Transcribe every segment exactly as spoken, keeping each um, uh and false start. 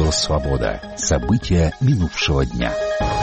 Радио Свобода. События минувшего дня.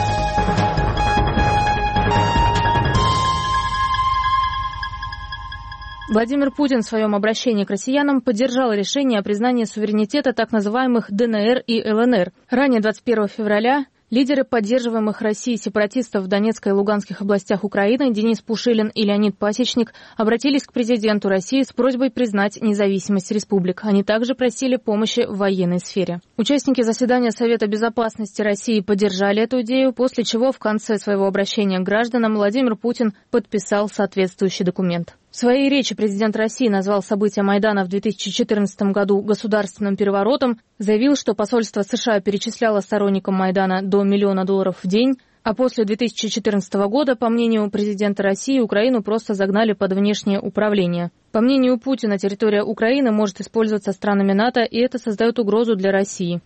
Владимир Путин в своем обращении к россиянам поддержал решение о признании суверенитета так называемых ДНР и ЛНР. Ранее, двадцать первого февраля, лидеры поддерживаемых Россией сепаратистов в Донецкой и Луганских областях Украины Денис Пушилин и Леонид Пасечник обратились к президенту России с просьбой признать независимость республик. Они также просили помощи в военной сфере. Участники заседания Совета безопасности России поддержали эту идею, после чего в конце своего обращения к гражданам Владимир Путин подписал соответствующий документ. В своей речи президент России назвал события Майдана в две тысячи четырнадцатом году государственным переворотом, заявил, что посольство США перечисляло сторонникам Майдана до миллиона долларов в день, а после две тысячи четырнадцатого года, по мнению президента России, Украину просто загнали под внешнее управление. По мнению Путина, территория Украины может использоваться странами НАТО, и это создает угрозу для России.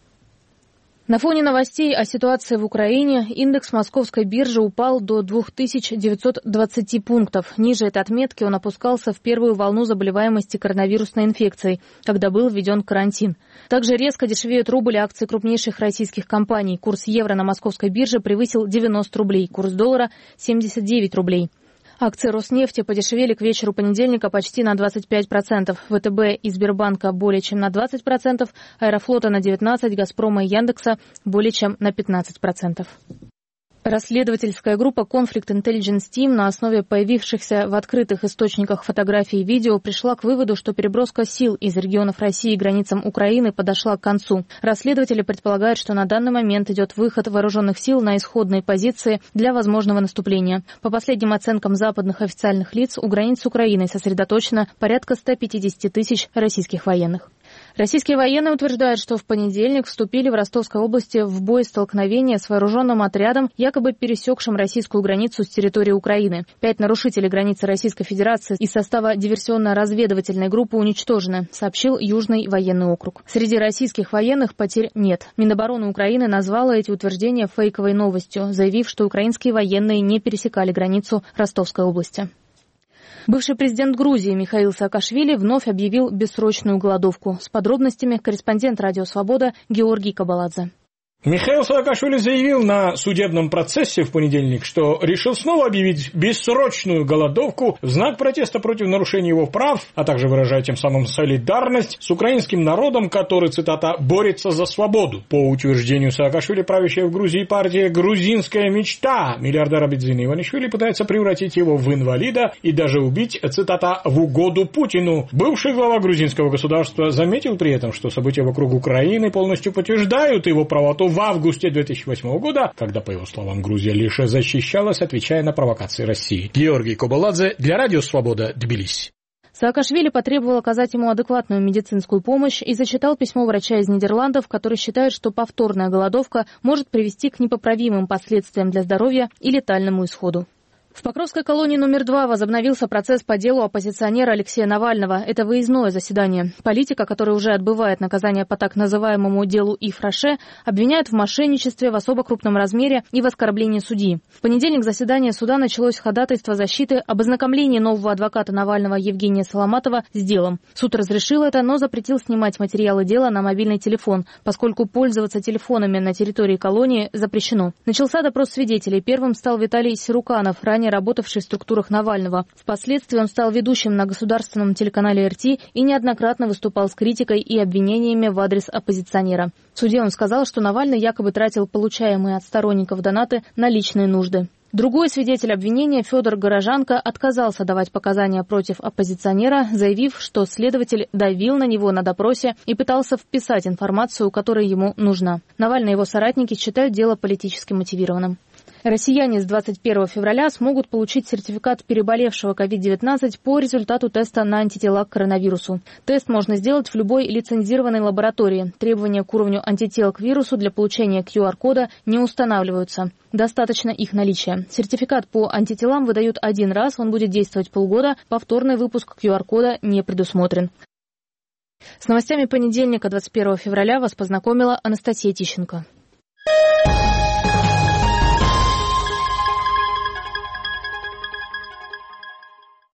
На фоне новостей о ситуации в Украине индекс московской биржи упал до две тысячи девятьсот двадцать пунктов. Ниже этой отметки он опускался в первую волну заболеваемости коронавирусной инфекцией, когда был введен карантин. Также резко дешевеют рубль акций крупнейших российских компаний. Курс евро на московской бирже превысил девяносто рублей, курс доллара – семьдесят девять рублей. Акции Роснефти подешевели к вечеру понедельника почти на двадцать пять процентов. ВТБ и Сбербанка более чем на двадцать процентов, Аэрофлота на девятнадцать процентов, Газпрома и Яндекса более чем на пятнадцать процентов. Расследовательская группа Conflict Intelligence Team на основе появившихся в открытых источниках фотографий и видео пришла к выводу, что переброска сил из регионов России к границам Украины подошла к концу. Расследователи предполагают, что на данный момент идет выход вооруженных сил на исходные позиции для возможного наступления. По последним оценкам западных официальных лиц, у границ Украины сосредоточено порядка ста пятидесяти тысяч российских военных. Российские военные утверждают, что в понедельник вступили в Ростовской области в боестолкновение с вооруженным отрядом, якобы пересекшим российскую границу с территории Украины. Пять нарушителей границы Российской Федерации из состава диверсионно-разведывательной группы уничтожены, сообщил Южный военный округ. Среди российских военных потерь нет. Минобороны Украины назвала эти утверждения фейковой новостью, заявив, что украинские военные не пересекали границу Ростовской области. Бывший президент Грузии Михаил Саакашвили вновь объявил бессрочную голодовку. С подробностями корреспондент «Радио Свобода» Георгий Кабаладзе. Михаил Саакашвили заявил на судебном процессе в понедельник, что решил снова объявить бессрочную голодовку в знак протеста против нарушения его прав, а также выражая тем самым солидарность с украинским народом, который, цитата, «борется за свободу». По утверждению Саакашвили, правящая в Грузии партия «Грузинская мечта» миллиардера Бедзина Иванишвили пытается превратить его в инвалида и даже убить, цитата, «в угоду Путину». Бывший глава грузинского государства заметил при этом, что события вокруг Украины полностью подтверждают его правоту в августе две тысячи восьмого года, когда, по его словам, Грузия лишь защищалась, отвечая на провокации России. Георгий Кабаладзе для Радио Свобода, Тбилиси. Саакашвили потребовал оказать ему адекватную медицинскую помощь и зачитал письмо врача из Нидерландов, который считает, что повторная голодовка может привести к непоправимым последствиям для здоровья и летальному исходу. В Покровской колонии номер два возобновился процесс по делу оппозиционера Алексея Навального. Это выездное заседание. Политика, который уже отбывает наказание по так называемому делу Ив Роше, обвиняют в мошенничестве в особо крупном размере и в оскорблении судьи. В понедельник заседание суда началось с ходатайства защиты об ознакомлении нового адвоката Навального Евгения Соломатова с делом. Суд разрешил это, но запретил снимать материалы дела на мобильный телефон, поскольку пользоваться телефонами на территории колонии запрещено. Начался допрос свидетелей. Первым стал Виталий Сируканов, ранее работавший в структурах Навального. Впоследствии он стал ведущим на государственном телеканале эр тэ и неоднократно выступал с критикой и обвинениями в адрес оппозиционера. В суде он сказал, что Навальный якобы тратил получаемые от сторонников донаты на личные нужды. Другой свидетель обвинения, Федор Горожанко, отказался давать показания против оппозиционера, заявив, что следователь давил на него на допросе и пытался вписать информацию, которая ему нужна. Навальный и его соратники считают дело политически мотивированным. Россияне с двадцать первого февраля смогут получить сертификат переболевшего ковид девятнадцать по результату теста на антитела к коронавирусу. Тест можно сделать в любой лицензированной лаборатории. Требования к уровню антител к вирусу для получения ку ар-кода не устанавливаются. Достаточно их наличия. Сертификат по антителам выдают один раз, он будет действовать полгода. Повторный выпуск ку ар-кода не предусмотрен. С новостями понедельника, двадцать первого февраля, вас познакомила Анастасия Тищенко.